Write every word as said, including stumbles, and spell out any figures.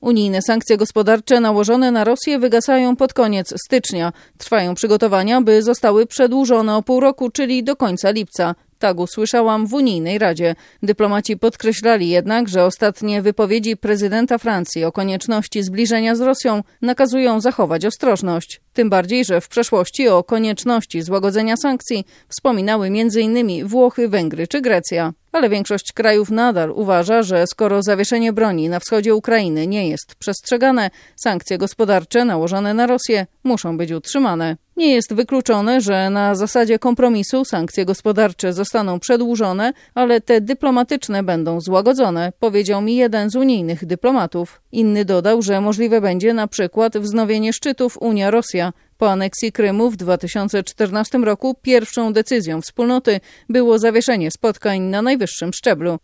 Unijne sankcje gospodarcze nałożone na Rosję wygasają pod koniec stycznia. Trwają przygotowania, by zostały przedłużone o pół roku, czyli do końca lipca. Tak usłyszałam w Unijnej Radzie. Dyplomaci podkreślali jednak, że ostatnie wypowiedzi prezydenta Francji o konieczności zbliżenia z Rosją nakazują zachować ostrożność. Tym bardziej, że w przeszłości o konieczności złagodzenia sankcji wspominały między innymi Włochy, Węgry czy Grecja. Ale większość krajów nadal uważa, że skoro zawieszenie broni na wschodzie Ukrainy nie jest przestrzegane, sankcje gospodarcze nałożone na Rosję muszą być utrzymane. Nie jest wykluczone, że na zasadzie kompromisu sankcje gospodarcze zostaną przedłużone, ale te dyplomatyczne będą złagodzone, powiedział mi jeden z unijnych dyplomatów. Inny dodał, że możliwe będzie na przykład wznowienie szczytów Unia-Rosja. Po aneksji Krymu w dwa tysiące czternastym roku pierwszą decyzją wspólnoty było zawieszenie spotkań na najwyższym szczeblu.